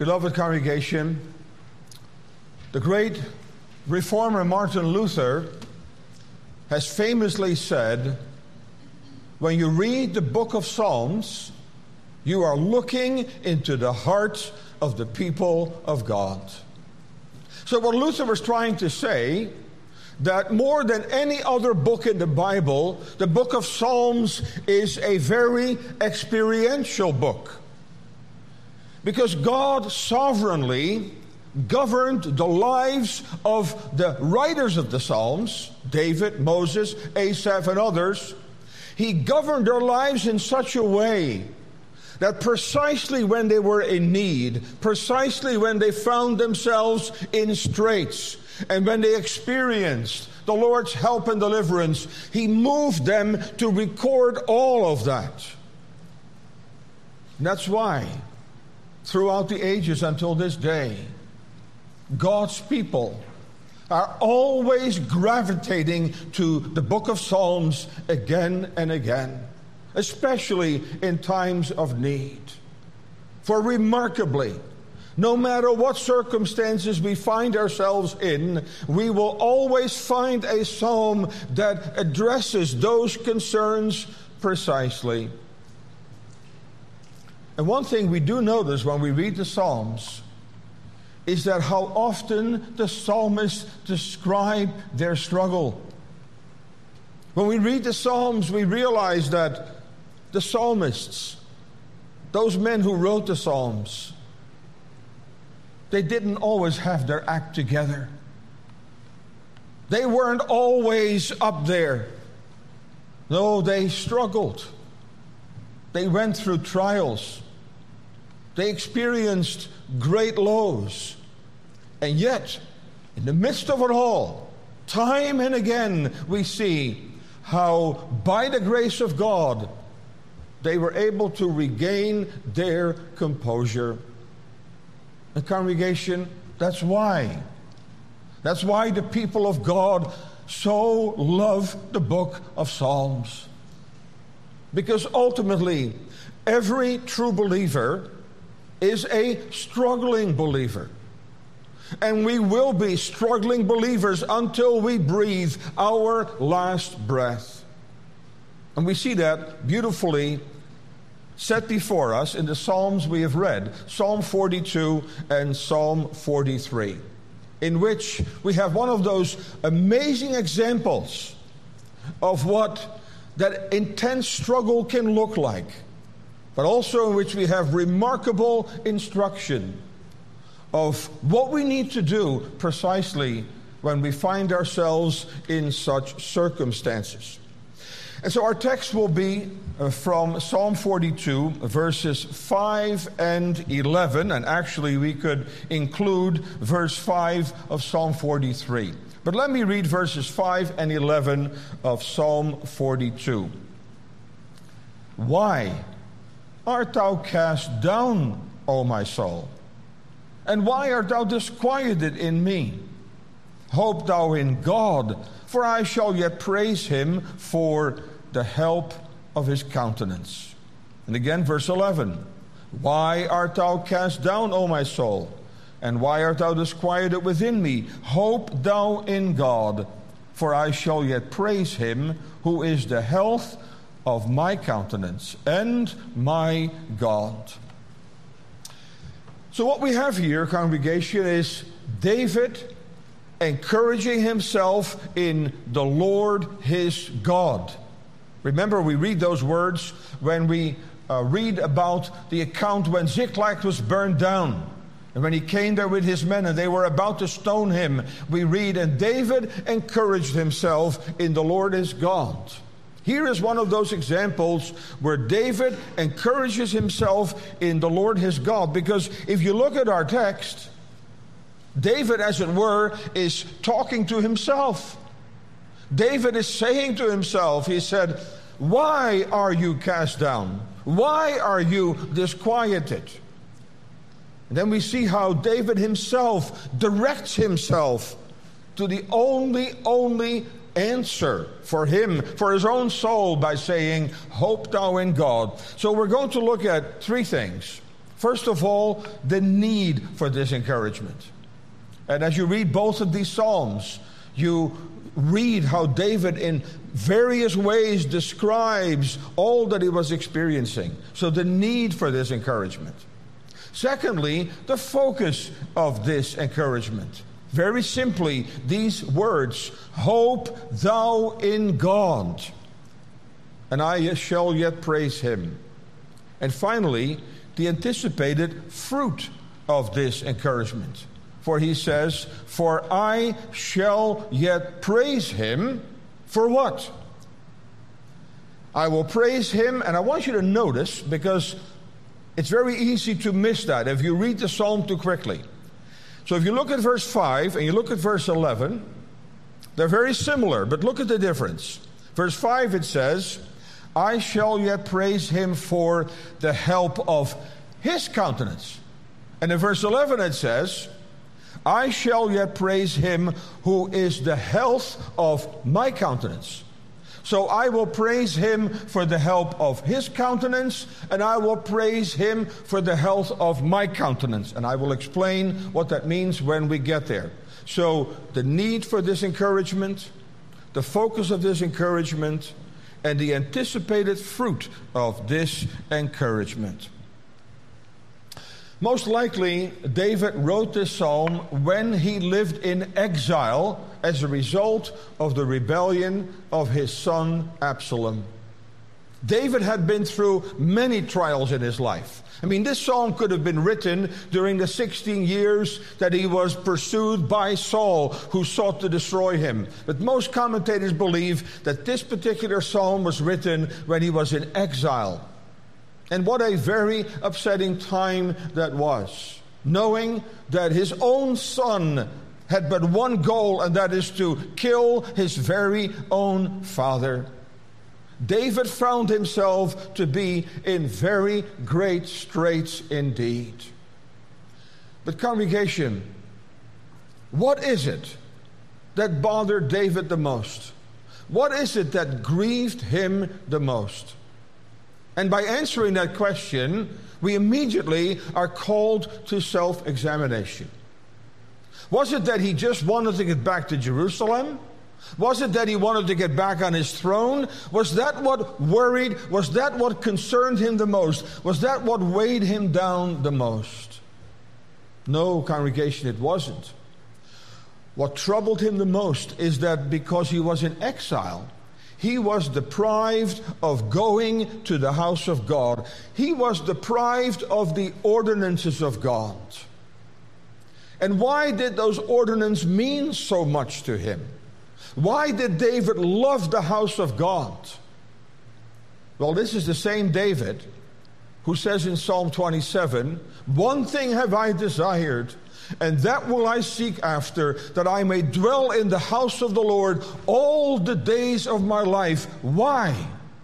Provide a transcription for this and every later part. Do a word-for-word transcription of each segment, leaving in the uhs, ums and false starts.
Beloved congregation, the great reformer Martin Luther has famously said, when you read the book of Psalms, you are looking into the heart of the people of God. So what Luther was trying to say, that more than any other book in the Bible, the book of Psalms is a very experiential book. Because God sovereignly governed the lives of the writers of the Psalms, David, Moses, Asaph, and others. He governed their lives in such a way that precisely when they were in need, precisely when they found themselves in straits, and when they experienced the Lord's help and deliverance, He moved them to record all of that. And that's why, throughout the ages until this day, God's people are always gravitating to the book of Psalms again and again, especially in times of need. For remarkably, no matter what circumstances we find ourselves in, we will always find a psalm that addresses those concerns precisely. And one thing we do notice when we read the Psalms is that how often the psalmists describe their struggle. When we read the Psalms, we realize that the psalmists, those men who wrote the Psalms, they didn't always have their act together. They weren't always up there. No, they struggled. They went through trials. They experienced great lows. And yet, in the midst of it all, time and again, we see how by the grace of God, they were able to regain their composure. The congregation, that's why. That's why the people of God so love the book of Psalms. Because ultimately, every true believer is a struggling believer. And we will be struggling believers until we breathe our last breath. And we see that beautifully set before us in the Psalms we have read, Psalm forty-two and Psalm forty-three, in which we have one of those amazing examples of what that intense struggle can look like, but also in which we have remarkable instruction of what we need to do precisely when we find ourselves in such circumstances. And so our text will be from Psalm forty-two, verses five and eleven, and actually we could include verse five of Psalm forty-three. But let me read verses five and eleven of Psalm forty-two. Why art thou cast down, O my soul? And why art thou disquieted in me? Hope thou in God, for I shall yet praise him for the help of his countenance. And again, verse eleven. Why art thou cast down, O my soul? And why art thou disquieted within me? Hope thou in God, for I shall yet praise him, who is the health of my countenance and my God. So what we have here, congregation, is David encouraging himself in the Lord his God. Remember, we read those words when we uh, read about the account when Ziklag was burned down. And when he came there with his men and they were about to stone him, we read, and David encouraged himself in the Lord his God. Here is one of those examples where David encourages himself in the Lord his God. Because if you look at our text, David, as it were, is talking to himself. David is saying to himself, he said, why are you cast down? Why are you disquieted? And then we see how David himself directs himself to the only, only answer for him, for his own soul, by saying, hope thou in God. So we're going to look at three things. First of all, the need for this encouragement. And as you read both of these Psalms, you read how David in various ways describes all that he was experiencing. So the need for this encouragement. Secondly, the focus of this encouragement. Very simply, these words, hope thou in God, and I shall yet praise him. And finally, the anticipated fruit of this encouragement. For he says, for I shall yet praise him. For what? I will praise him, and I want you to notice, because it's very easy to miss that if you read the psalm too quickly. So if you look at verse five and you look at verse eleven, they're very similar, but look at the difference. Verse five, it says, I shall yet praise him for the help of his countenance. And in verse eleven it says, I shall yet praise him who is the health of my countenance. So I will praise him for the help of his countenance, and I will praise him for the health of my countenance. And I will explain what that means when we get there. So the need for this encouragement, the focus of this encouragement, and the anticipated fruit of this encouragement. Most likely, David wrote this psalm when he lived in exile as a result of the rebellion of his son Absalom. David had been through many trials in his life. I mean, this psalm could have been written during the sixteen years that he was pursued by Saul, who sought to destroy him. But most commentators believe that this particular psalm was written when he was in exile. And what a very upsetting time that was, knowing that his own son had but one goal, and that is to kill his very own father. David found himself to be in very great straits indeed. But congregation, what is it that bothered David the most? What is it that grieved him the most? And by answering that question, we immediately are called to self-examination. Was it that he just wanted to get back to Jerusalem? Was it that he wanted to get back on his throne? Was that what worried? Was that what concerned him the most? Was that what weighed him down the most? No, congregation, it wasn't. What troubled him the most is that because he was in exile, he was deprived of going to the house of God. He was deprived of the ordinances of God. And why did those ordinances mean so much to him? Why did David love the house of God? Well, this is the same David who says in Psalm twenty-seven, one thing have I desired, and that will I seek after, that I may dwell in the house of the Lord all the days of my life. Why?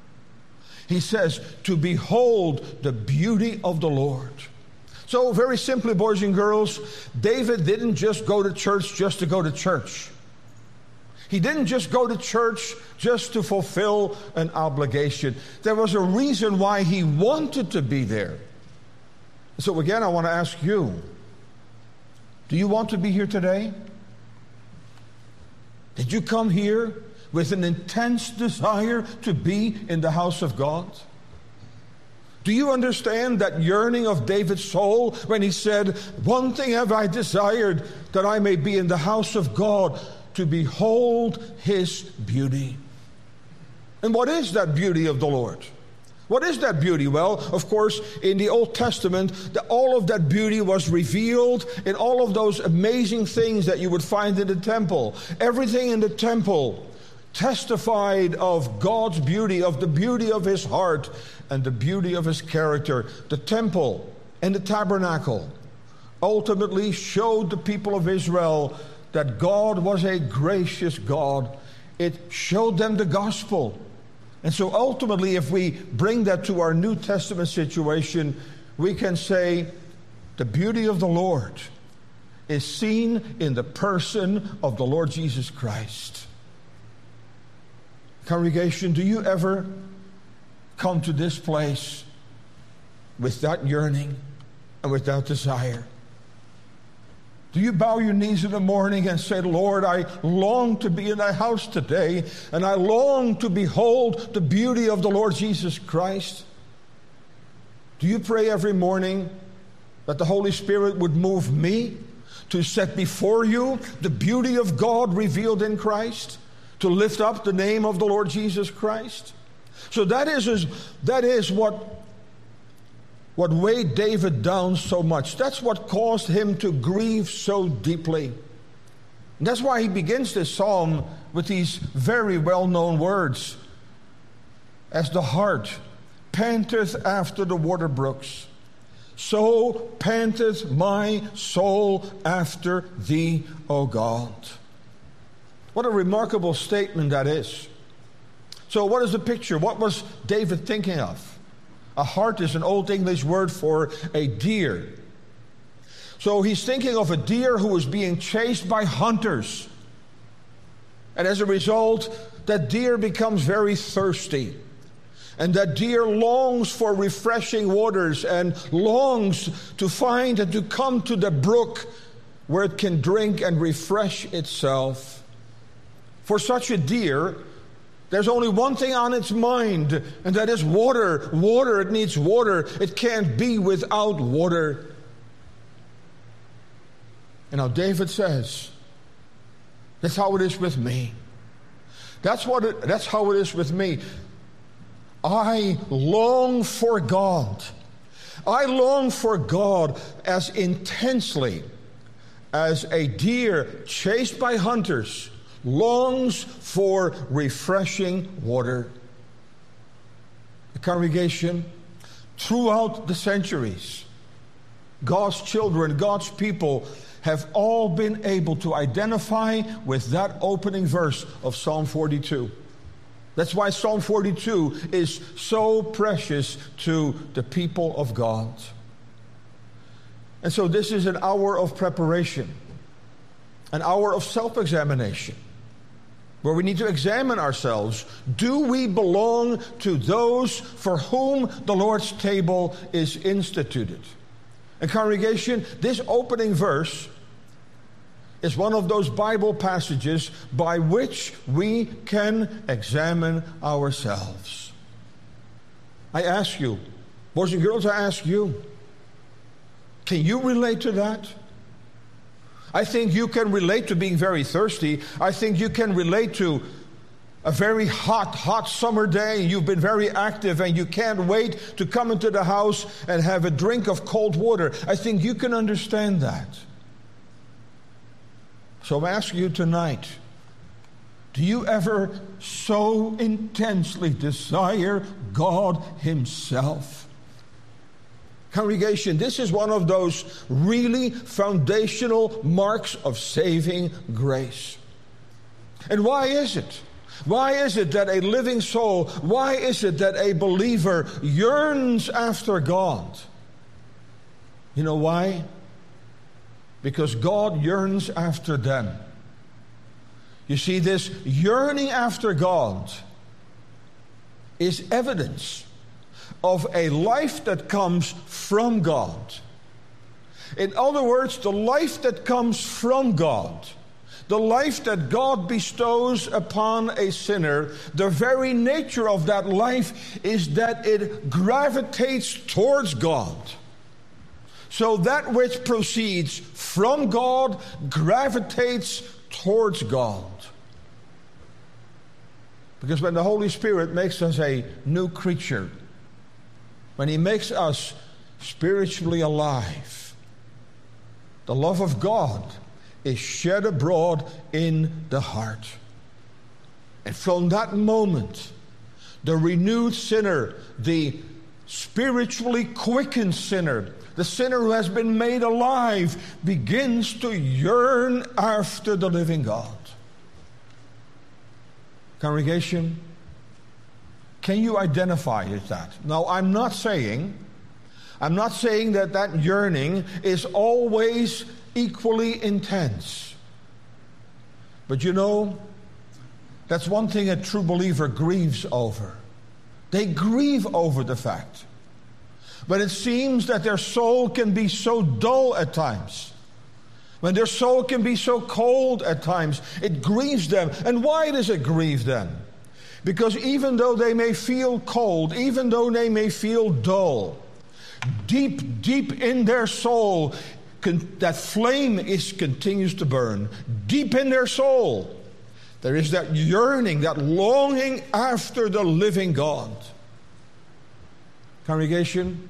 He says, to behold the beauty of the Lord. So very simply, boys and girls, David didn't just go to church just to go to church. He didn't just go to church just to fulfill an obligation. There was a reason why he wanted to be there. So again, I want to ask you, do you want to be here today? Did you come here with an intense desire to be in the house of God? Do you understand that yearning of David's soul when he said, one thing have I desired, that I may be in the house of God, to behold his beauty? And what is that beauty of the Lord? What is that beauty? Well, of course, in the Old Testament, the, all of that beauty was revealed in all of those amazing things that you would find in the temple. Everything in the temple testified of God's beauty, of the beauty of his heart and the beauty of his character. The temple and the tabernacle ultimately showed the people of Israel that God was a gracious God. It showed them the gospel. And so ultimately, if we bring that to our New Testament situation, we can say the beauty of the Lord is seen in the person of the Lord Jesus Christ. Congregation, do you ever come to this place with that yearning? and without desire? Do you bow your knees in the morning and say, Lord, I long to be in thy house today, and I long to behold the beauty of the Lord Jesus Christ? Do you pray every morning that the Holy Spirit would move me to set before you the beauty of God revealed in Christ, to lift up the name of the Lord Jesus Christ? So that is, that is what What weighed David down so much. That's what caused him to grieve so deeply. And that's why he begins this psalm with these very well-known words. As the hart panteth after the water brooks, so panteth my soul after thee, O God. What a remarkable statement that is. So what is the picture? What was David thinking of? A hart is an Old English word for a deer. So he's thinking of a deer who is being chased by hunters. And as a result, that deer becomes very thirsty. And that deer longs for refreshing waters and longs to find and to come to the brook where it can drink and refresh itself. For such a deer, there's only one thing on its mind, and that is water. Water, it needs water. It can't be without water. And now David says, that's how it is with me. That's what it, that's how it is with me. I long for God. I long for God as intensely as a deer chased by hunters longs for refreshing water. The congregation, throughout the centuries, God's children, God's people have all been able to identify with that opening verse of Psalm forty-two. That's why Psalm forty-two is so precious to the people of God. And so this is an hour of preparation, an hour of self-examination, where we need to examine ourselves. Do we belong to those for whom the Lord's table is instituted? And congregation, this opening verse is one of those Bible passages by which we can examine ourselves. I ask you, boys and girls, I ask you, can you relate to that? I think you can relate to being very thirsty. I think you can relate to a very hot, hot summer day. You've been very active and you can't wait to come into the house and have a drink of cold water. I think you can understand that. So I'm asking you tonight, do you ever so intensely desire God Himself? Congregation, this is one of those really foundational marks of saving grace. And why is it? Why is it that a living soul, why is it that a believer yearns after God? You know why? Because God yearns after them. You see, this yearning after God is evidence of a life that comes from God. In other words, the life that comes from God, the life that God bestows upon a sinner, the very nature of that life is that it gravitates towards God. So that which proceeds from God gravitates towards God. Because when the Holy Spirit makes us a new creature, when He makes us spiritually alive, the love of God is shed abroad in the heart. And from that moment, the renewed sinner, the spiritually quickened sinner, the sinner who has been made alive, begins to yearn after the living God. Congregation, can you identify with that? Now, I'm not saying, I'm not saying that that yearning is always equally intense. But you know, that's one thing a true believer grieves over. They grieve over the fact when it seems that their soul can be so dull at times, when their soul can be so cold at times, it grieves them. And why does it grieve them? Because even though they may feel cold, even though they may feel dull, deep, deep in their soul, con- that flame is continues to burn. Deep in their soul, there is that yearning, that longing after the living God. Congregation,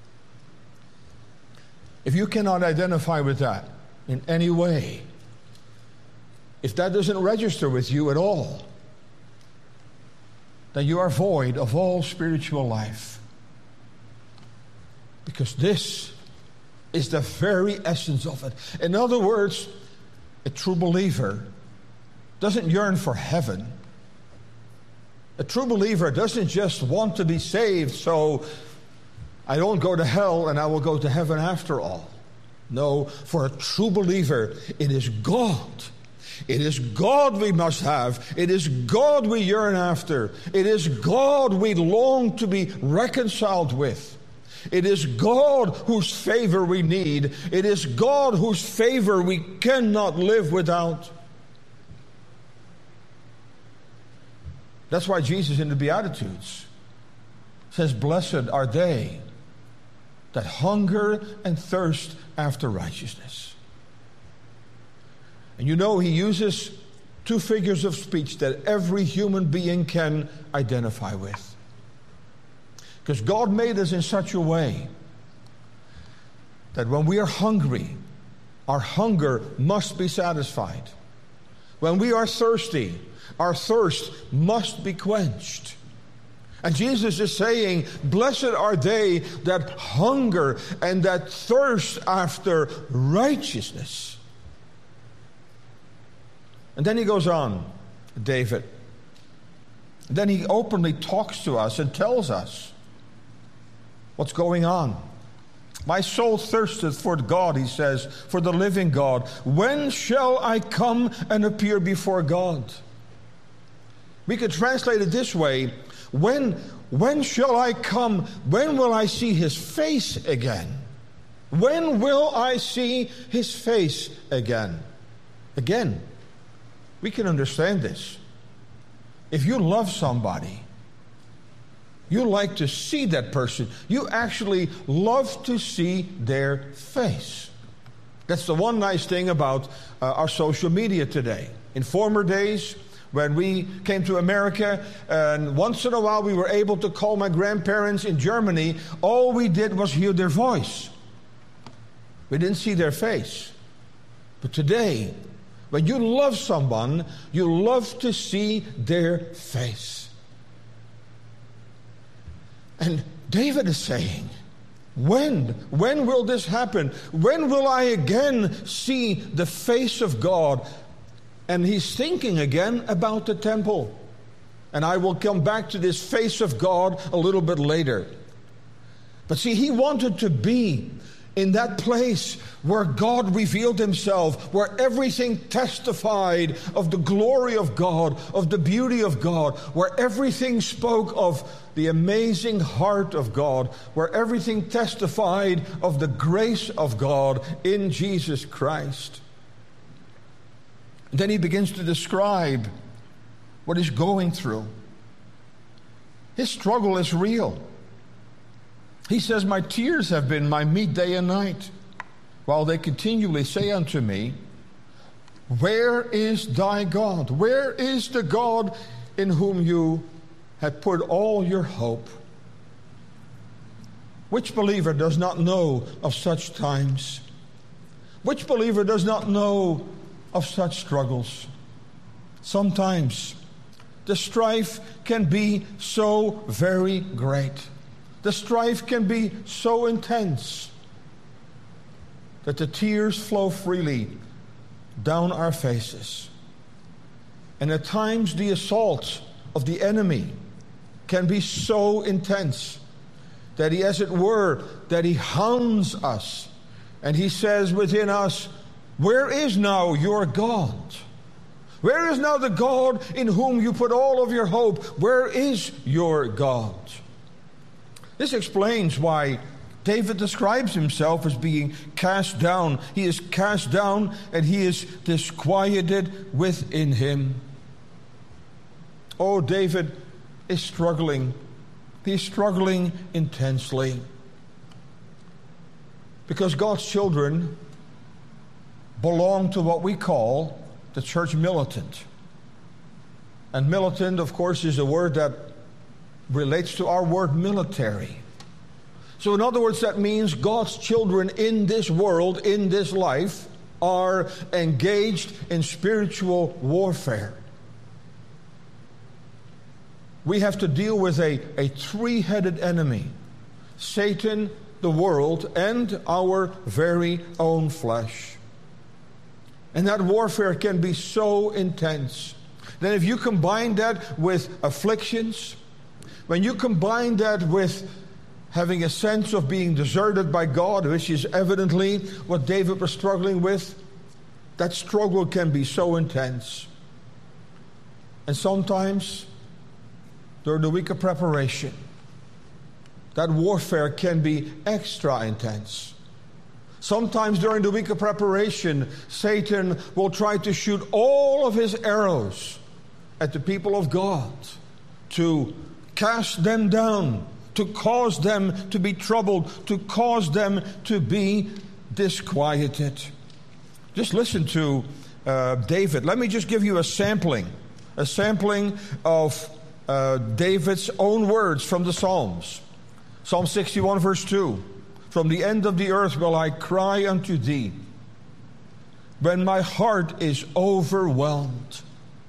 if you cannot identify with that in any way, if that doesn't register with you at all, then you are void of all spiritual life. Because this is the very essence of it. In other words, a true believer doesn't yearn for heaven. A true believer doesn't just want to be saved so I don't go to hell and I will go to heaven after all. No, for a true believer, it is God. It is God we must have. It is God we yearn after. It is God we long to be reconciled with. It is God whose favor we need. It is God whose favor we cannot live without. That's why Jesus in the Beatitudes says, "Blessed are they that hunger and thirst after righteousness." And you know, he uses two figures of speech that every human being can identify with. Because God made us in such a way that when we are hungry, our hunger must be satisfied. When we are thirsty, our thirst must be quenched. And Jesus is saying, blessed are they that hunger and that thirst after righteousness. And then he goes on, David. Then he openly talks to us and tells us what's going on. My soul thirsteth for God, he says, for the living God. When shall I come and appear before God? We could translate it this way. When, when shall I come? When will I see his face again? When will I see his face again? Again, we can understand this. If you love somebody, you like to see that person. You actually love to see their face. That's the one nice thing about uh, our social media today. In former days, when we came to America, and once in a while we were able to call my grandparents in Germany, all we did was hear their voice. We didn't see their face. But today, when you love someone, you love to see their face. And David is saying, when? When will this happen? When will I again see the face of God? And he's thinking again about the temple. And I will come back to this face of God a little bit later. But see, he wanted to be in that place where God revealed himself, where everything testified of the glory of God, of the beauty of God, where everything spoke of the amazing heart of God, where everything testified of the grace of God in Jesus Christ. And then he begins to describe what he's going through. His struggle is real. He says, my tears have been my meat day and night, while they continually say unto me, where is thy God? Where is the God in whom you have put all your hope? Which believer does not know of such times? Which believer does not know of such struggles? Sometimes the strife can be so very great. The strife can be so intense that the tears flow freely down our faces. And at times the assault of the enemy can be so intense that he, as it were, that he hounds us. And he says within us, where is now your God? Where is now the God in whom you put all of your hope? Where is your God? This explains why David describes himself as being cast down. He is cast down and he is disquieted within him. Oh, David is struggling. He's struggling intensely. Because God's children belong to what we call the church militant. And militant, of course, is a word that relates to our word military. So in other words, that means God's children in this world, in this life, are engaged in spiritual warfare. We have to deal with a, a three-headed enemy: Satan, the world, and our very own flesh. And that warfare can be so intense. Then if you combine that with afflictions, when you combine that with having a sense of being deserted by God, which is evidently what David was struggling with, that struggle can be so intense. And sometimes, during the week of preparation, that warfare can be extra intense. Sometimes during the week of preparation, Satan will try to shoot all of his arrows at the people of God, to cast them down, to cause them to be troubled, to cause them to be disquieted. Just listen to uh, David. Let me just give you a sampling, a sampling of uh, David's own words from the Psalms. Psalm sixty-one, verse two. From the end of the earth will I cry unto thee, when my heart is overwhelmed.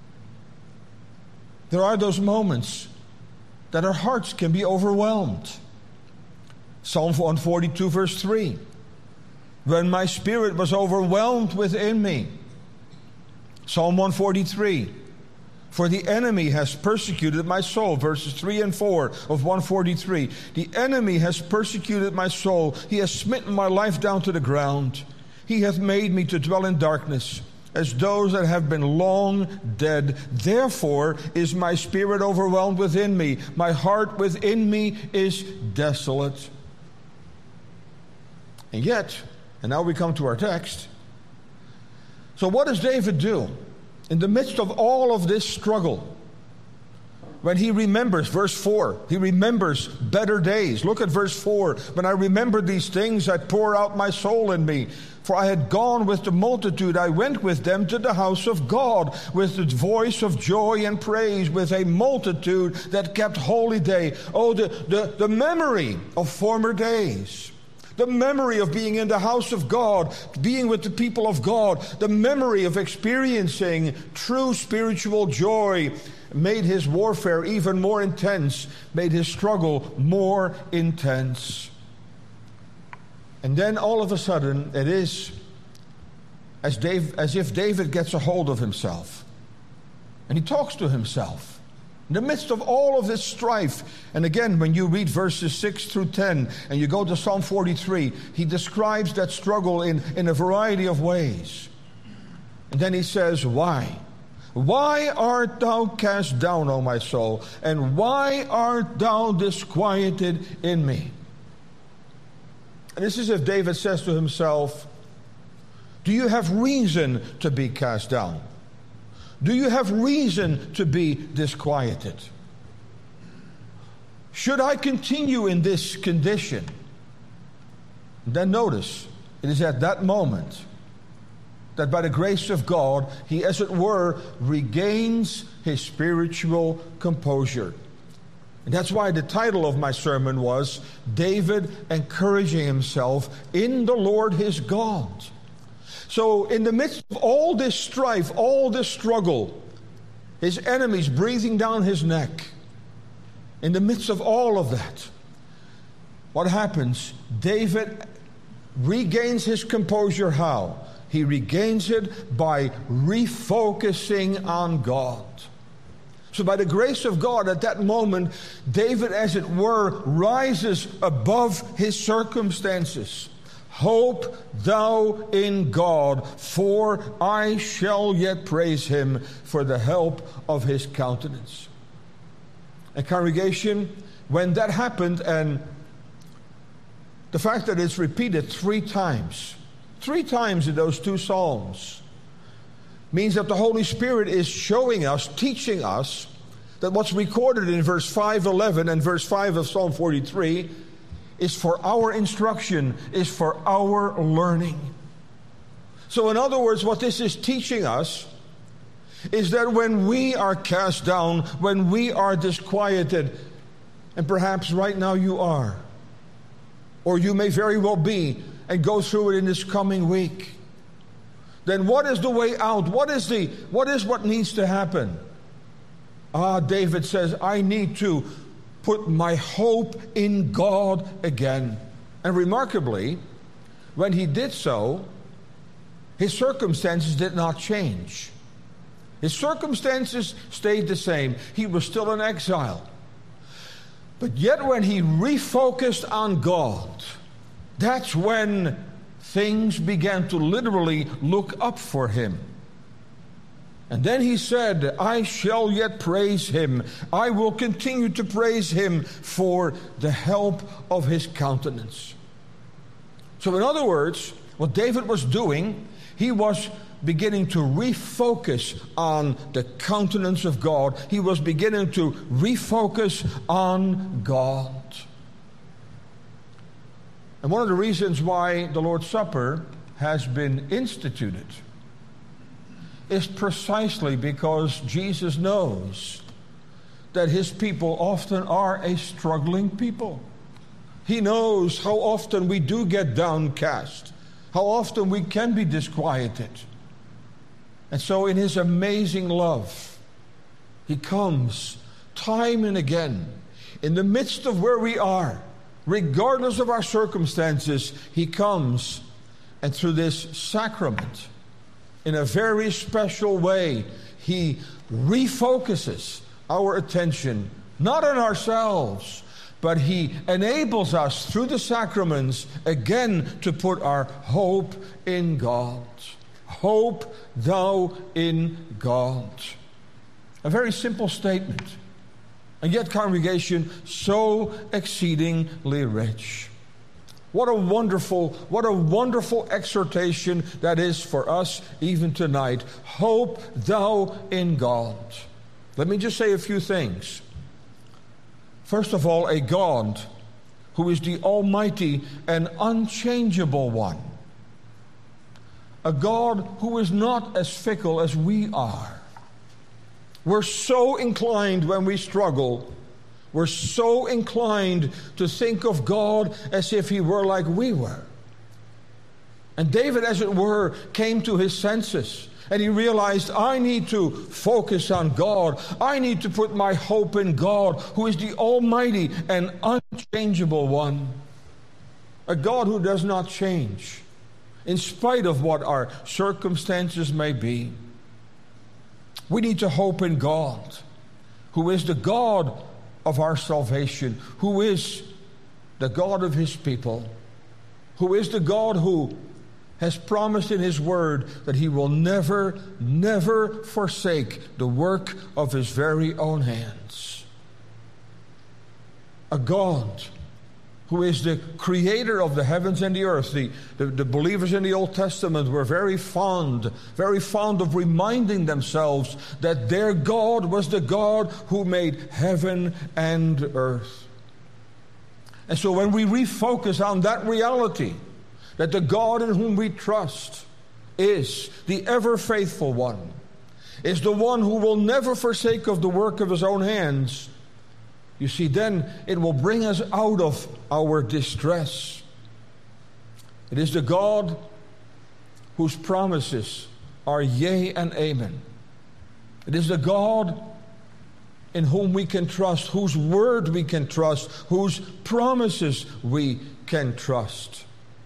There are those moments that our hearts can be overwhelmed. Psalm one forty-two, verse three. When my spirit was overwhelmed within me. Psalm one forty-three. For the enemy has persecuted my soul. Verses three and four of one forty-three. The enemy has persecuted my soul. He has smitten my life down to the ground. He hath made me to dwell in darkness, as those that have been long dead. Therefore is my spirit overwhelmed within me. My heart within me is desolate. And yet, and now we come to our text. So what does David do? In the midst of all of this struggle, when he remembers, verse four, he remembers better days. Look at verse four. When I remembered these things, I pour out my soul in me. For I had gone with the multitude, I went with them to the house of God, with the voice of joy and praise, with a multitude that kept holy day. Oh, the, the, the memory of former days. The memory of being in the house of God, being with the people of God, the memory of experiencing true spiritual joy made his warfare even more intense, made his struggle more intense. And then all of a sudden, it is as, Dave, as if David gets a hold of himself. And he talks to himself. In the midst of all of this strife, and again, when you read verses six through ten, and you go to Psalm forty-three, he describes that struggle in, in a variety of ways. And then he says, why? Why art thou cast down, O my soul? And why art thou disquieted in me? And it's as if David says to himself, do you have reason to be cast down? Do you have reason to be disquieted? Should I continue in this condition? Then notice, it is at that moment that by the grace of God, he, as it were, regains his spiritual composure. And that's why the title of my sermon was, David Encouraging Himself in the Lord his God. So in the midst of all this strife, all this struggle, his enemies breathing down his neck, in the midst of all of that, what happens? David regains his composure how? He regains it by refocusing on God. So by the grace of God, at that moment, David, as it were, rises above his circumstances. Hope thou in God, for I shall yet praise him for the help of his countenance. And congregation, when that happened and The fact that it's repeated three times, three times in those two Psalms, means that the Holy Spirit is showing us, teaching us, that what's recorded in verse five eleven and verse five of Psalm forty-three is for our instruction, is for our learning. So in other words, what this is teaching us is that when we are cast down, when we are disquieted, and perhaps right now you are, or you may very well be, and go through it in this coming week, then what is the way out? What is the what is what needs to happen? Ah, David says, I need to put my hope in God again. And remarkably, when he did so, his circumstances did not change. His circumstances stayed the same. He was still in exile. But yet when he refocused on God, that's when things began to literally look up for him. And then he said, I shall yet praise him. I will continue to praise him for the help of his countenance. So in other words, what David was doing, he was beginning to refocus on the countenance of God. He was beginning to refocus on God. And one of the reasons why the Lord's Supper has been instituted is precisely because Jesus knows that his people often are a struggling people. He knows how often we do get downcast, how often we can be disquieted. And so in his amazing love, he comes time and again in the midst of where we are, regardless of our circumstances. He comes, and through this sacrament, in a very special way, he refocuses our attention, not on ourselves, but he enables us through the sacraments again to put our hope in God. Hope thou in God. A very simple statement, and yet, congregation, so exceedingly rich. What a wonderful, what a wonderful exhortation that is for us even tonight. Hope thou in God. Let me just say a few things. First of all, a God who is the almighty and unchangeable one. A God who is not as fickle as we are. We're so inclined when we struggle, we're so inclined to think of God as if he were like we were. And David, as it were, came to his senses. And he realized, I need to focus on God. I need to put my hope in God, who is the almighty and unchangeable one. A God who does not change, in spite of what our circumstances may be. We need to hope in God, who is the God of our salvation, who is the God of his people, who is the God who has promised in his word that he will never, never forsake the work of his very own hands. A God who is the creator of the heavens and the earth. The, the, the believers in the Old Testament were very fond, very fond of reminding themselves that their God was the God who made heaven and earth. And so when we refocus on that reality, that the God in whom we trust is the ever faithful one, is the one who will never forsake of the work of his own hands, you see, then it will bring us out of our distress. It is the God whose promises are yea and amen. It is the God in whom we can trust, whose word we can trust, whose promises we can trust.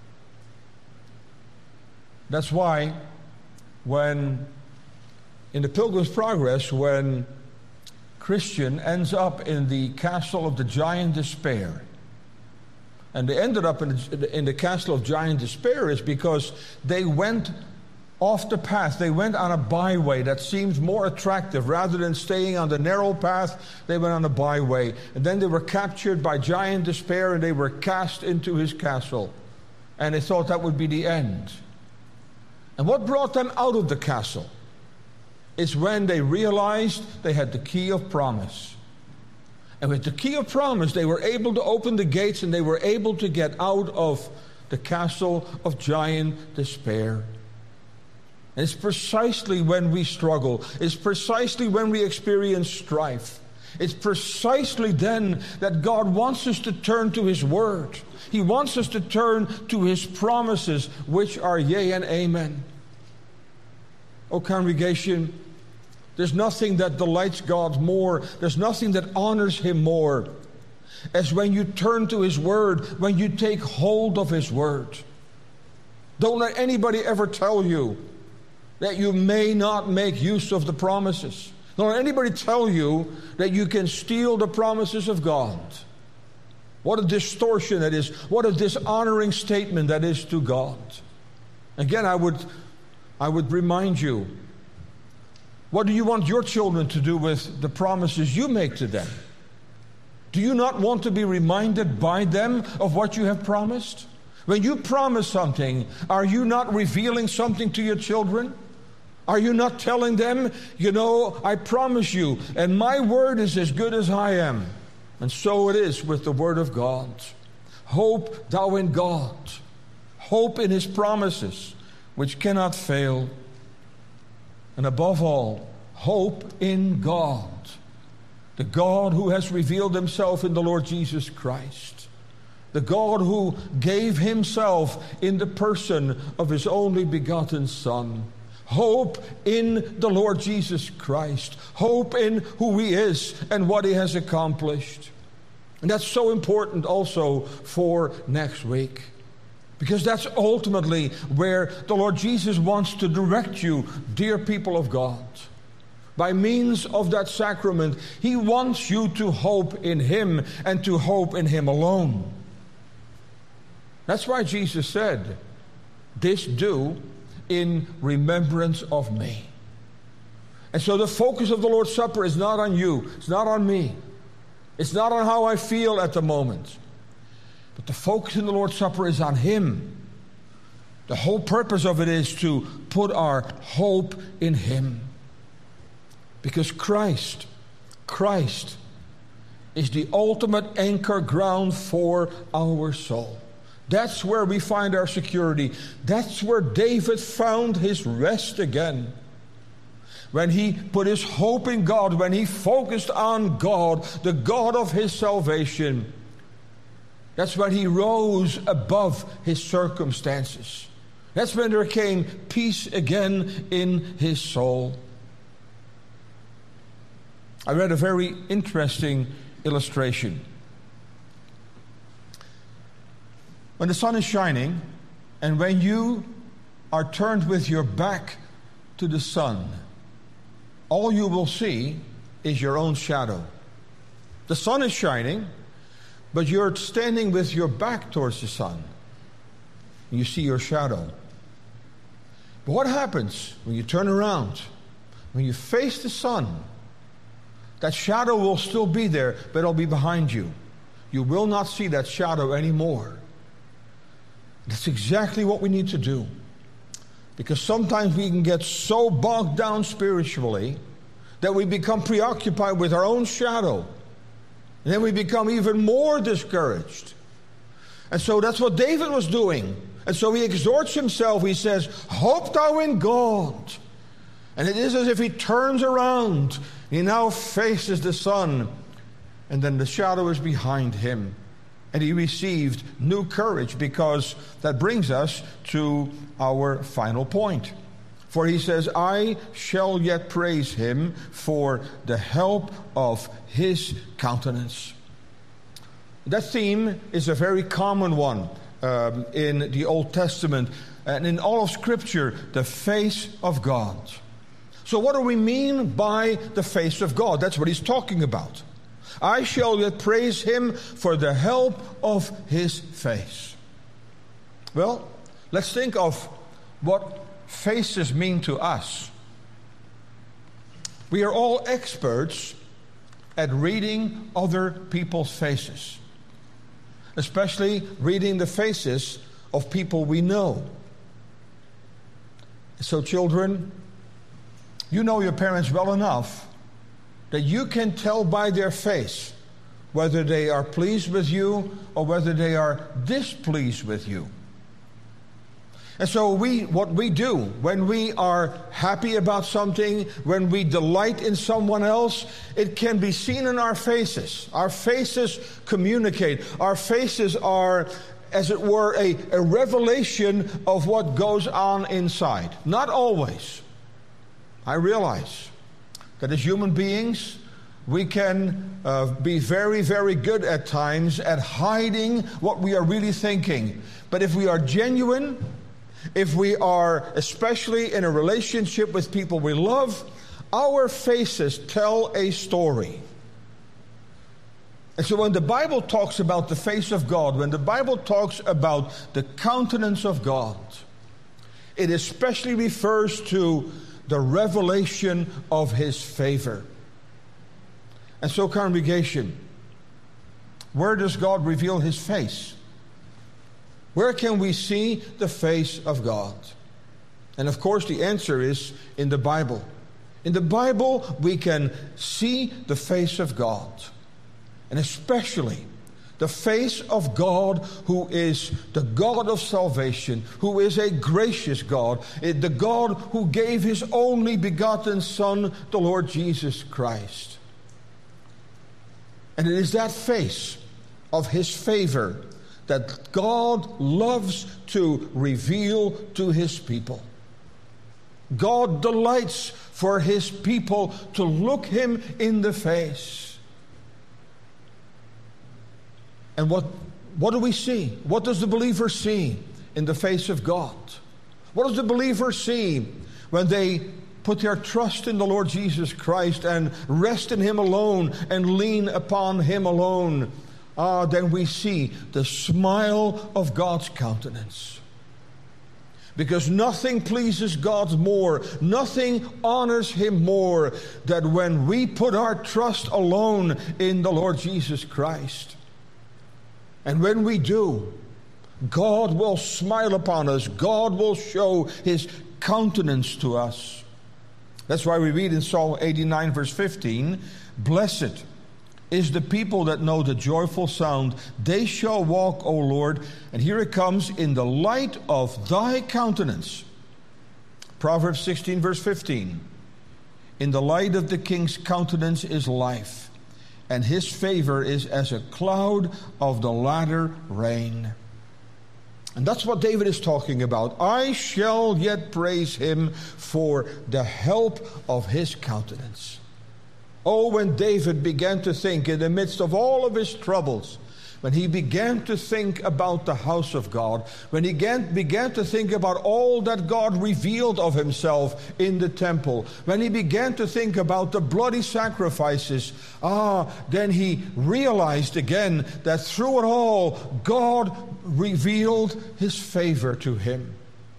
That's why when, in the Pilgrim's Progress, when Christian ends up in the castle of the giant despair, and they ended up in the, in the castle of giant despair is because they went off the path. They went on a byway that seemed more attractive. Rather than staying on the narrow path, they went on a byway. And then they were captured by giant despair, and they were cast into his castle. And they thought that would be the end. And what brought them out of the castle is when they realized they had the key of promise. And with the key of promise, they were able to open the gates, and they were able to get out of the castle of giant despair. And it's precisely when we struggle, it's precisely when we experience strife, it's precisely then that God wants us to turn to his word. He wants us to turn to his promises, which are yea and amen. Oh, congregation, there's nothing that delights God more, there's nothing that honors him more, as when you turn to his word, when you take hold of his word. Don't let anybody ever tell you that you may not make use of the promises. Don't let anybody tell you that you can steal the promises of God. What a distortion that is. What a dishonoring statement that is to God. Again, I would, I would remind you, what do you want your children to do with the promises you make to them? Do you not want to be reminded by them of what you have promised? When you promise something, are you not revealing something to your children? Are you not telling them, you know, I promise you, and my word is as good as I am? And so it is with the word of God. Hope thou in God. Hope in his promises, which cannot fail. And above all, hope in God. The God who has revealed himself in the Lord Jesus Christ. The God who gave himself in the person of his only begotten Son. Hope in the Lord Jesus Christ. Hope in who he is and what he has accomplished. And that's so important also for next week. Because that's ultimately where the Lord Jesus wants to direct you, dear people of God. By means of that sacrament, he wants you to hope in him and to hope in him alone. That's why Jesus said, this do in remembrance of me. And so the focus of the Lord's Supper is not on you. It's not on me. It's not on how I feel at the moment. But the focus in the Lord's Supper is on him. The whole purpose of it is to put our hope in him. Because Christ, Christ is the ultimate anchor ground for our soul. That's where we find our security. That's where David found his rest again. When he put his hope in God, when he focused on God, the God of his salvation, that's when he rose above his circumstances. That's when there came peace again in his soul. I read a very interesting illustration. When the sun is shining, and when you are turned with your back to the sun, all you will see is your own shadow. The sun is shining, but you're standing with your back towards the sun. You see your shadow. But what happens when you turn around? When you face the sun, that shadow will still be there, but it'll be behind you. You will not see that shadow anymore. That's exactly what we need to do. Because sometimes we can get so bogged down spiritually that we become preoccupied with our own shadow. And then we become even more discouraged. And so that's what David was doing. And so he exhorts himself. He says, hope thou in God. And it is as if he turns around. He now faces the sun. And then the shadow is behind him. And he received new courage, because that brings us to our final point. For he says, I shall yet praise him for the help of his countenance. That theme is a very common one um, in the Old Testament and in all of Scripture, the face of God. So what do we mean by the face of God? That's what he's talking about. I shall yet praise him for the help of his face. Well, let's think of what faces mean to us. We are all experts at reading other people's faces, especially reading the faces of people we know. So children, you know your parents well enough that you can tell by their face whether they are pleased with you or whether they are displeased with you. And so we, what we do when we are happy about something, when we delight in someone else, it can be seen in our faces. Our faces communicate. Our faces are, as it were, a, a revelation of what goes on inside. Not always. I realize that as human beings, we can uh, be very, very good at times at hiding what we are really thinking. But if we are genuine, if we are especially in a relationship with people we love, our faces tell a story. And so when the Bible talks about the face of God, when the Bible talks about the countenance of God, it especially refers to the revelation of His favor. And so, congregation, where does God reveal His face? Where can we see the face of God? And of course, the answer is in the Bible. In the Bible, we can see the face of God. And especially the face of God, who is the God of salvation, who is a gracious God, the God who gave His only begotten Son, the Lord Jesus Christ. And it is that face of His favor that God loves to reveal to His people. God delights for His people to look Him in the face. And what, what do we see? What does the believer see in the face of God? What does the believer see when they put their trust in the Lord Jesus Christ and rest in Him alone and lean upon Him alone? Ah, then we see the smile of God's countenance. Because nothing pleases God more, nothing honors Him more than when we put our trust alone in the Lord Jesus Christ. And when we do, God will smile upon us. God will show His countenance to us. That's why we read in Psalm eighty-nine, verse fifteen, "Blessed is the people that know the joyful sound. They shall walk, O Lord," and here it comes, "in the light of Thy countenance." Proverbs sixteen, verse fifteen, "In the light of the king's countenance is life, and his favor is as a cloud of the latter rain." And that's what David is talking about. I shall yet praise Him for the help of His countenance. Oh, when David began to think in the midst of all of his troubles, when he began to think about the house of God, when he began, began to think about all that God revealed of Himself in the temple, when he began to think about the bloody sacrifices, ah, then he realized again that through it all, God revealed His favor to him.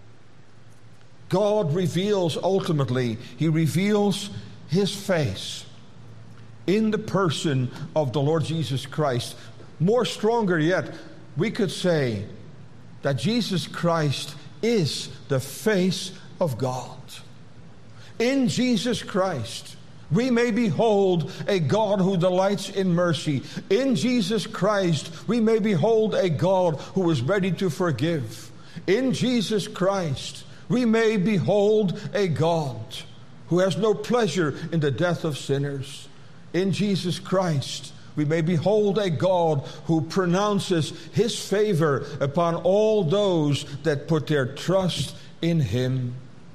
God reveals ultimately, He reveals His face in the person of the Lord Jesus Christ. More stronger yet, we could say that Jesus Christ is the face of God. In Jesus Christ, we may behold a God who delights in mercy. In Jesus Christ, we may behold a God who is ready to forgive. In Jesus Christ, we may behold a God who has no pleasure in the death of sinners. In Jesus Christ, we may behold a God who pronounces His favor upon all those that put their trust in Him.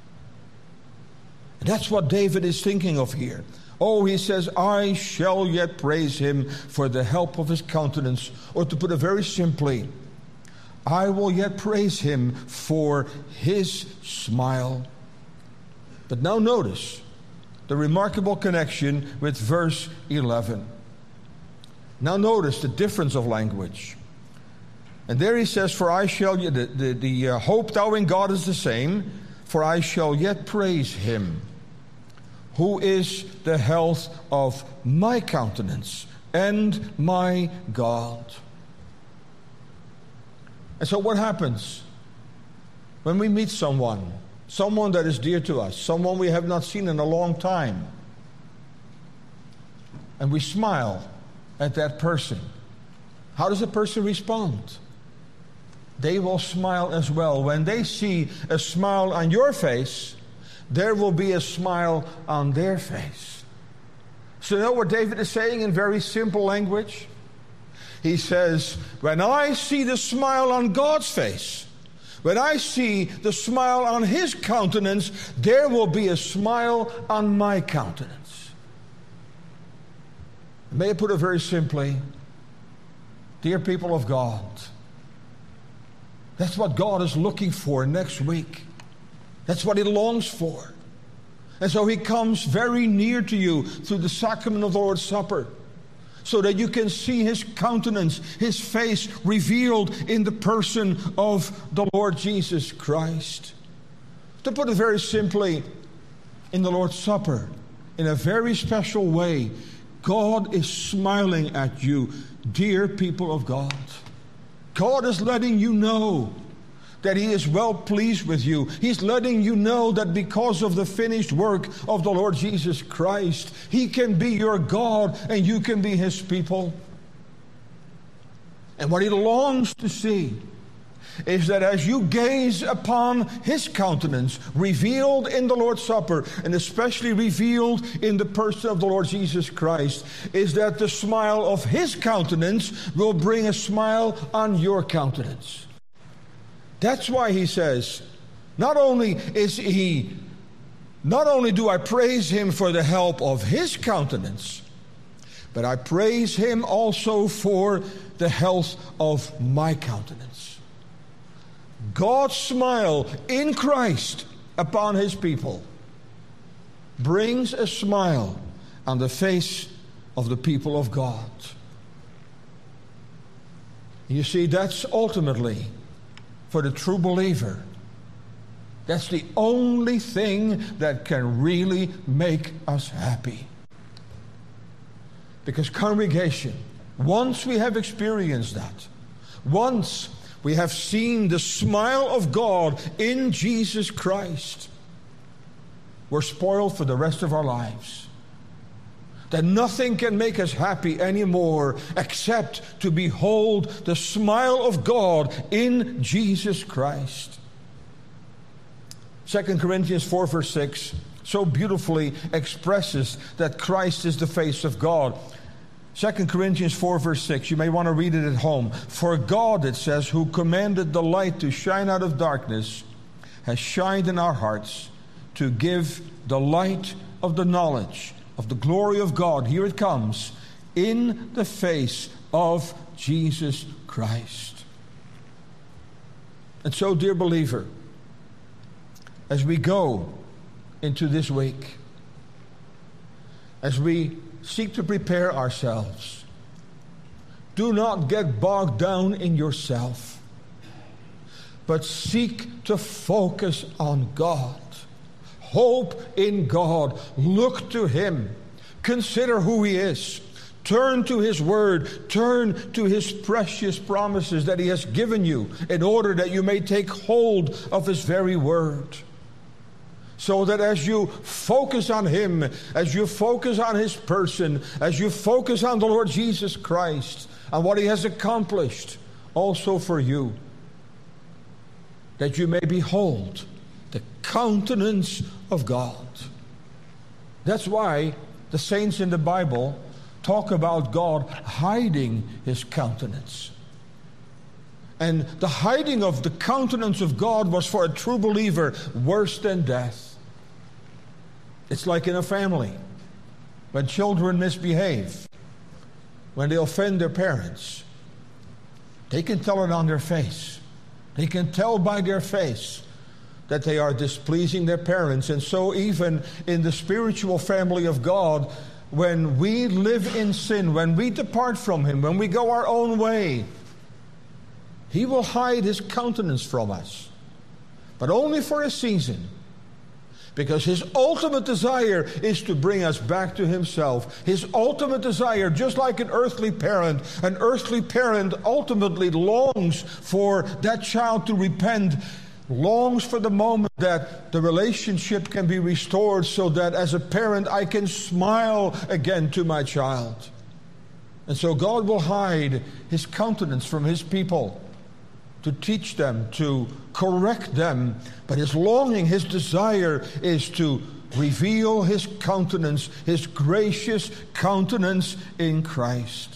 And that's what David is thinking of here. Oh, he says, I shall yet praise Him for the help of His countenance. Or to put it very simply, I will yet praise Him for His smile. But now notice the remarkable connection with verse eleven. Now notice the difference of language. And there he says, for I shall, the, the, the uh, hope thou in God is the same. for I shall yet praise him, who is the health of my countenance and my God. And so what happens when we meet someone, someone that is dear to us, someone we have not seen in a long time, and we smile at that person? How does a person respond? They will smile as well. When they see a smile on your face, there will be a smile on their face. So you know what David is saying in very simple language? He says, when I see the smile on God's face, when I see the smile on his countenance, there will be a smile on my countenance. May I put it very simply? Dear people of God, that's what God is looking for next week. That's what he longs for. And so he comes very near to you through the sacrament of the Lord's Supper, so that you can see his countenance, his face revealed in the person of the Lord Jesus Christ. To put it very simply, in the Lord's Supper, in a very special way, God is smiling at you, dear people of God. God is letting you know that he is well pleased with you. He's letting you know that because of the finished work of the Lord Jesus Christ, he can be your God and you can be his people. And what he longs to see is that as you gaze upon his countenance revealed in the Lord's Supper, and especially revealed in the person of the Lord Jesus Christ, is that the smile of his countenance will bring a smile on your countenance. That's why he says, not only is he, not only do I praise him for the help of his countenance, but I praise him also for the health of my countenance. God's smile in Christ upon his people brings a smile on the face of the people of God. You see, that's ultimately, for the true believer, that's the only thing that can really make us happy. Because congregation, once we have experienced that, once we have seen the smile of God in Jesus Christ, we're spoiled for the rest of our lives. That nothing can make us happy anymore except to behold the smile of God in Jesus Christ. Second Corinthians four verse six so beautifully expresses that Christ is the face of God. Second Corinthians four verse six, you may want to read it at home. For God, it says, who commanded the light to shine out of darkness, has shined in our hearts to give the light of the knowledge of the glory of God, here it comes, in the face of Jesus Christ. And so, dear believer, as we go into this week, as we seek to prepare ourselves, do not get bogged down in yourself, but seek to focus on God. Hope in God. Look to him. Consider who he is. Turn to his word. Turn to his precious promises that he has given you in order that you may take hold of his very word. So that as you focus on him, as you focus on his person, as you focus on the Lord Jesus Christ, and what he has accomplished also for you, that you may behold the countenance of God. That's why the saints in the Bible talk about God hiding his countenance. And the hiding of the countenance of God was for a true believer worse than death. It's like in a family. When children misbehave, when they offend their parents, they can tell it on their face. They can tell by their face that they are displeasing their parents. And so even in the spiritual family of God, when we live in sin, when we depart from him, when we go our own way, he will hide his countenance from us. But only for a season. Because his ultimate desire is to bring us back to himself. His ultimate desire, just like an earthly parent, an earthly parent ultimately longs for that child to repent, longs for the moment that the relationship can be restored so that as a parent I can smile again to my child. And so God will hide his countenance from his people to teach them, to correct them. But his longing, his desire is to reveal his countenance, his gracious countenance in Christ.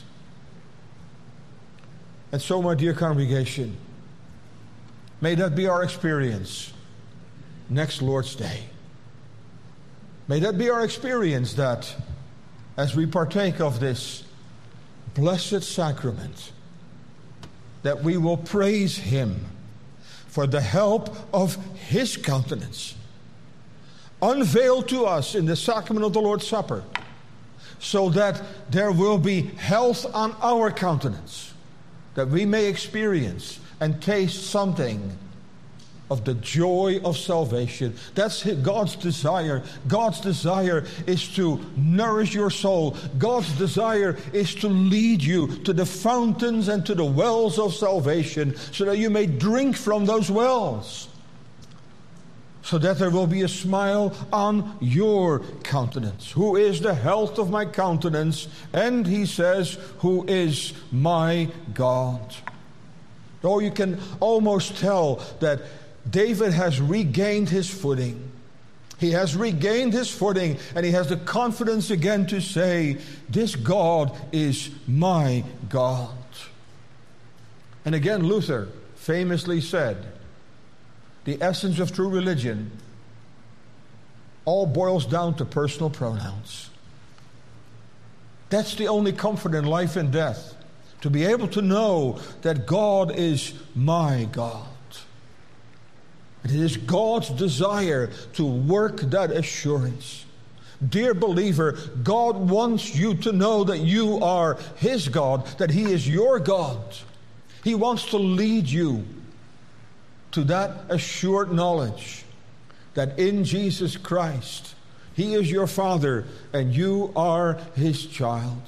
And so, my dear congregation, may that be our experience next Lord's Day. May that be our experience, that as we partake of this blessed sacrament, that we will praise him for the help of his countenance, unveiled to us in the sacrament of the Lord's Supper, so that there will be health on our countenance, that we may experience and taste something of the joy of salvation. That's God's desire. God's desire is to nourish your soul. God's desire is to lead you to the fountains and to the wells of salvation, so that you may drink from those wells, so that there will be a smile on your countenance. Who is the health of my countenance? And he says, who is my God? Oh, you can almost tell that David has regained his footing. He has regained his footing, and he has the confidence again to say, this God is my God. And again, Luther famously said, the essence of true religion all boils down to personal pronouns. That's the only comfort in life and death, to be able to know that God is my God. It is God's desire to work that assurance. Dear believer, God wants you to know that you are his God, that he is your God. He wants to lead you to that assured knowledge that in Jesus Christ, he is your Father and you are his child.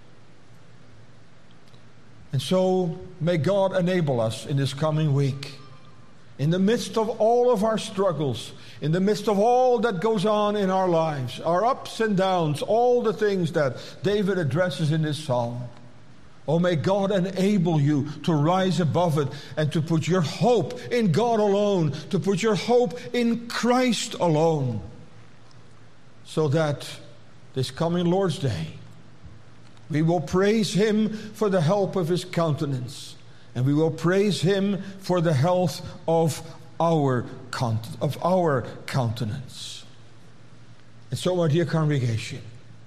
And so may God enable us in this coming week, in the midst of all of our struggles, in the midst of all that goes on in our lives, our ups and downs, all the things that David addresses in this psalm. Oh, may God enable you to rise above it and to put your hope in God alone, to put your hope in Christ alone, so that this coming Lord's Day, we will praise him for the help of his countenance, and we will praise him for the health of our of our countenance. And so, my dear congregation,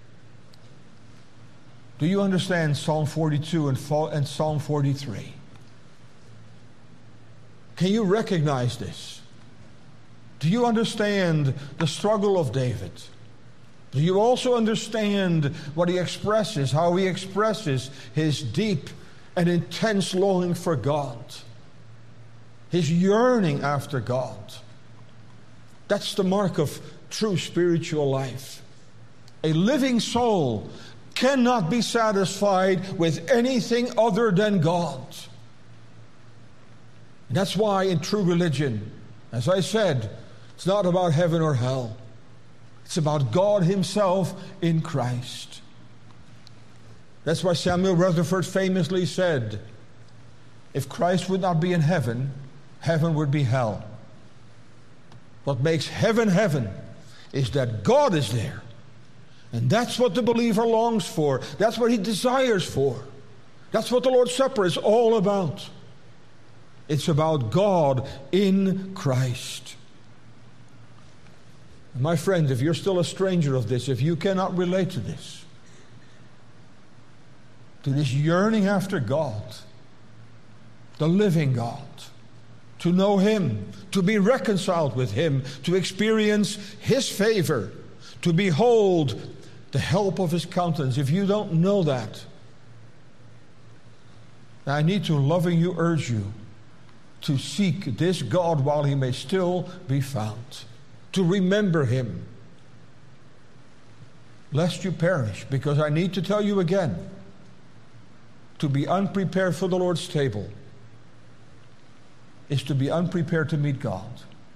do you understand Psalm forty-two and Psalm forty-three? Can you recognize this? Do you understand the struggle of David? Do you also understand what he expresses, how he expresses his deep and intense longing for God, his yearning after God? That's the mark of true spiritual life. A living soul cannot be satisfied with anything other than God. And that's why in true religion, as I said, it's not about heaven or hell. It's about God himself in Christ. That's why Samuel Rutherford famously said, if Christ would not be in heaven, heaven would be hell. What makes heaven heaven is that God is there. And that's what the believer longs for. That's what he desires for. That's what the Lord's Supper is all about. It's about God in Christ. And my friends, if you're still a stranger of this, if you cannot relate to this, to this yearning after God, the living God, to know him, to be reconciled with him, to experience his favor, to behold the help of his countenance. If you don't know that, I need to lovingly urge you to seek this God while he may still be found. to remember Him, lest you perish. Because I need to tell you again, to be unprepared for the Lord's table is to be unprepared to meet God.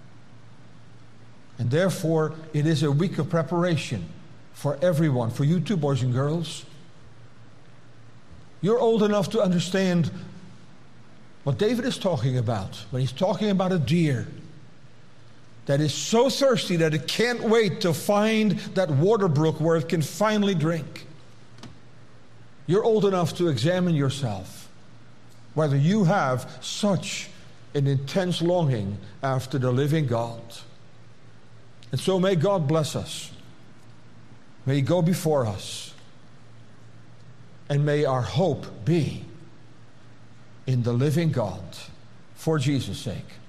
And therefore, it is a week of preparation for everyone, for you too, boys and girls. You're old enough to understand what David is talking about when he's talking about a deer that is so thirsty that it can't wait to find that water brook where it can finally drink. You're old enough to examine yourself, whether you have such an intense longing after the living God. And so may God bless us. May He go before us. And may our hope be in the living God for Jesus' sake.